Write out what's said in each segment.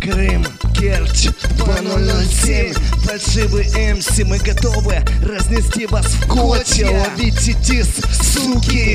Крым, Керчь, 2007. Фальшивый МС, мы готовы разнести вас в клочья. Ловите дис, суки.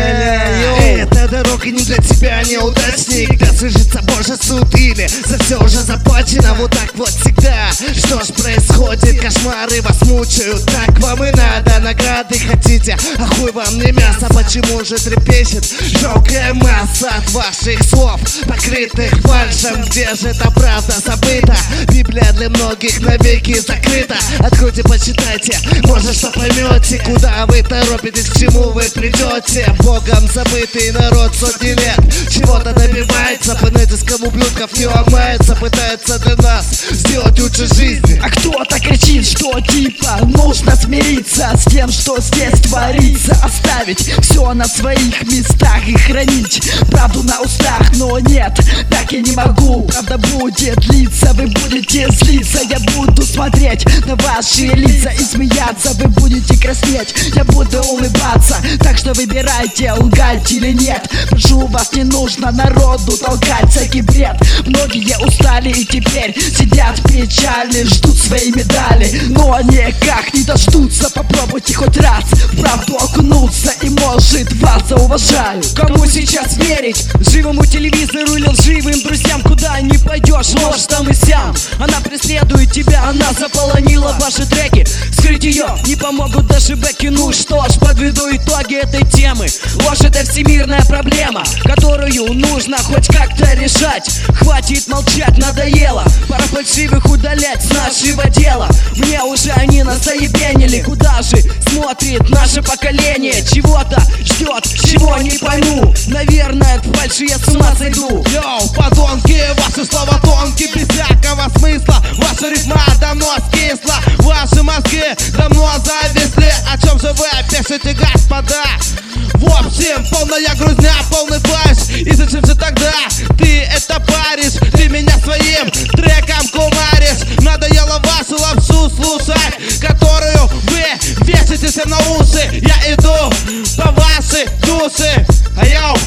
Эта дорога не для тебя, неудачник. Да свяжется Божий суд или за все уже заплачено. Вот так вот всегда. Что ж происходит? Кошмары вас мучают. Так вам и надо, награды хотите. А хуй вам не мясо, почему же трепещет жалкая масса от ваших слов, покрытых фальшем? Где же эта правда забыта? Библия для многих навеки закрыта. Откройте, почитайте, может что поймете. Куда вы торопитесь, к чему вы придете? Богом забытый народ сотни лет чего-то добивается, по натискам ублюдков не ломается, пытается для нас сделать лучше жизни. А кто-то кричит, что типа нужно смириться с тем, что здесь творится, оставить все на своих местах и хранить правду на устах. Но нет, так я не могу. Правда будет длиться, вы будете злиться. Я буду смотреть на ваши лица и смеяться. Вы будете краснеть, я буду улыбаться. Так что выбирайте, лгать или нет. Прошу вас, не нужно народу толкать всякий бред. Многие устали и теперь сидят в печали, ждут свои медали, но никак не дождутся. Попробуйте хоть раз в правду окунуться, и может вас зауважаю. Кому сейчас верить? Живому телевизору или лживым друзьям? Куда не пойдешь, ложь там и сям. Она преследует тебя, она заполонила ваши треки. Скрыть ее не помогут даже бэки. Ну что ж, подведу итоги этой темы. Ложь — это всемирная проблема, которую нужно хоть как-то решать. Хватит молчать, надоело. Пора фальшивых удалять с нашего дела. Мне уже они назаебенили. Куда же смотрит наше поколение? Чего-то ждет, чего не пойму. Наверное, от фальши я с ума сойду. Йоу, подонки, ваши слова тонкие, без всякого смысла. Ваша рифма давно скисла, ваши мозги давно зависли. О чем же вы пишете, господа? В общем, полная грузня, полный флэш. И зачем же тогда ты это паришь? Ты меня своим треком кумаришь. Надоело вашу лапшу слушать, которую вы вешаете всем на уши. Я иду по вашей душе. Йоу,